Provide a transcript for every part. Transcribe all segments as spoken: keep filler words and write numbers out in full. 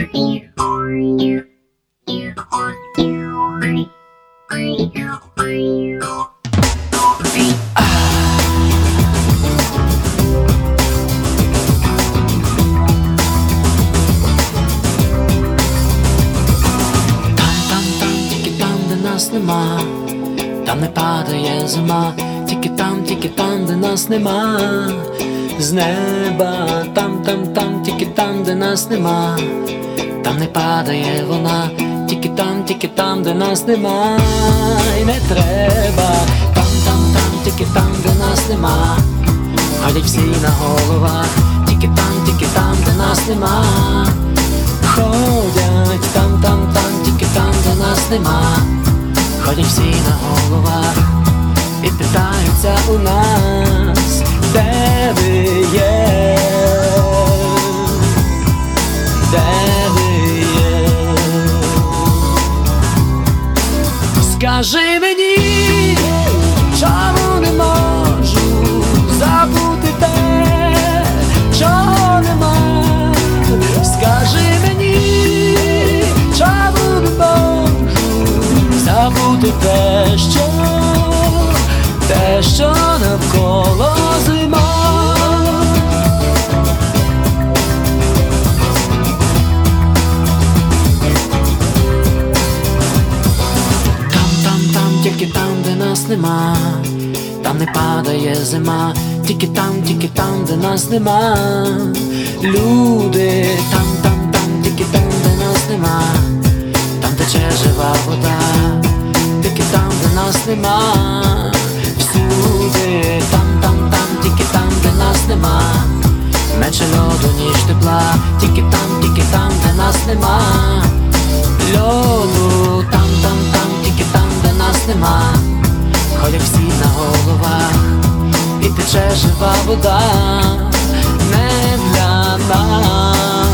Нема, там не падає зима, тільки там, тільки там, де нас нема. З неба, там, там, там, тільки там, де нас нема. Там не падає вона, тільки там, тільки там, де нас нема. І не треба, там, там, там, тільки там, де нас нема. Ходять всі на головах, тільки там, тільки там, де нас нема. Ходять там, там, там, тільки там, де нас нема. Ходять всі на головах і питаються у нас, де ви є, де ви є. Скажи мені, чому не можу забути те, чого нема. Скажи мені, чому не можу забути те, що, те, що навколо зима. Там, там, там, тільки там, де нас нема. Там не падає зима, тільки там, тільки там, де нас нема. Люди, там, там, там, тільки там, де нас нема. Там тече жива вода, тільки там, де нас нема. Всюди, там, там, там, тільки там, де нас нема. Менше льоду, ніж тепла, тільки там, тільки там, де нас нема. Льоду, там, там, там, тільки там, де нас нема. Ходять всі на головах і тече жива вода. Не для нас.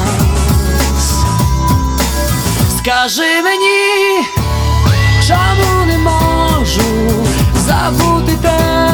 Скажи мені, чому не можу забути те,